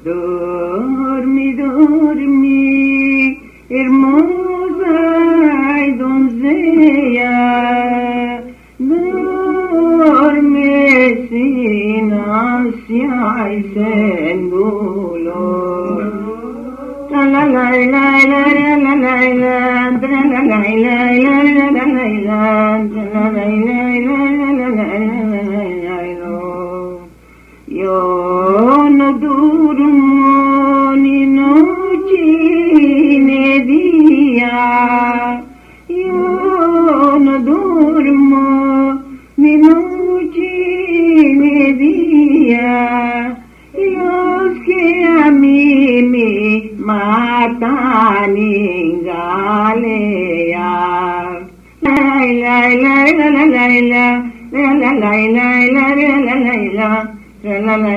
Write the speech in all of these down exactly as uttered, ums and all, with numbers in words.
Dormi, dormi, hermosa y doncella, duerme sin ansia y sin dolor. La la la la la la la la la la la yo no duermo ni noche ni día, yo no duermo ni noche ni día, Dios que a mí me matan en Galilea. La la la la la la la la la la la la la la la la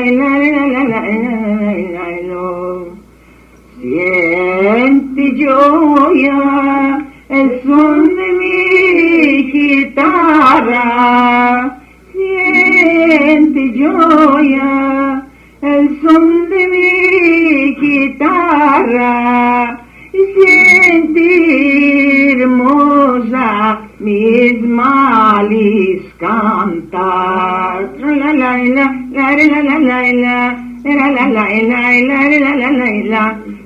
siente joya el son de mi guitarra, siente joya el son de mi guitarra, siente hermosa mis males cantar. La la la la la la la la la la la la la la la la la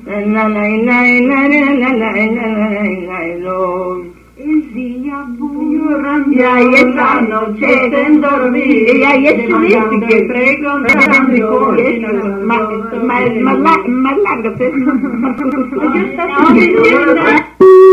el día ya y esta noche sin dormir y ahí estuviste que pregonando más más más largo